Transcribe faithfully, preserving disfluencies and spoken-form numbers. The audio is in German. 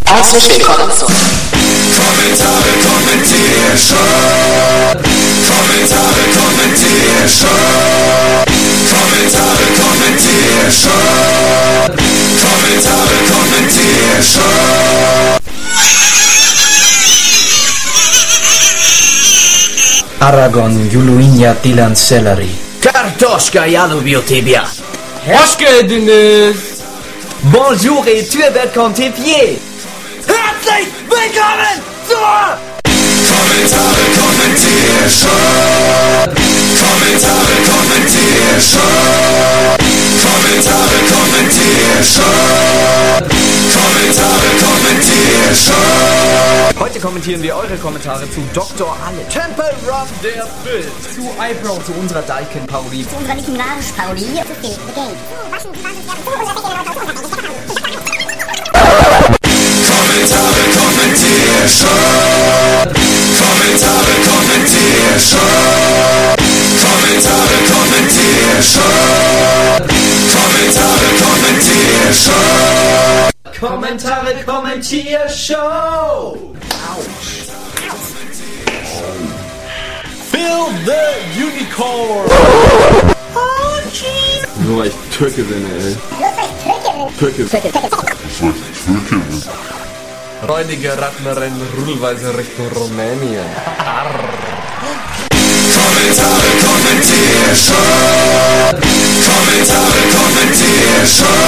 Herzlich willkommen zu Kommentare Kommentiershow. Kommentare Kommentiershow. Kommentare Kommentiershow. Kommentare Kommentiershow. Aragon, Juluinia, Dylan, Celery. Kartoshka, Janubiotibia. Herrschke, Dennis. Bonjour et tu es contifié. Herzlich willkommen zur Kommentare Kommentiershow. Kommentare Kommentiershow. Kommentare Kommentiershow. Kommentare Kommentiershow. Heute kommentieren wir eure Kommentare zu Doktor Alle, Temple Run, der Film, zu Eyebrow, zu unserer Daiken-Parodie, zu unserer Nicki Minaj-Parodie, zu Phil the Game. Kommentare Kommentiershow. Kommentare Kommentiershow. Kommentare Kommentiershow. Kommentare Kommentiershow. Kommentare Kommentiershow. Phil the Unicorn. Nur weil ich Türke bin, ey. Türke. Räudige Rattenrennen Rudelweise Richtung Rumänien. Kommentare Kommentiershow. Kommentare Kommentiershow.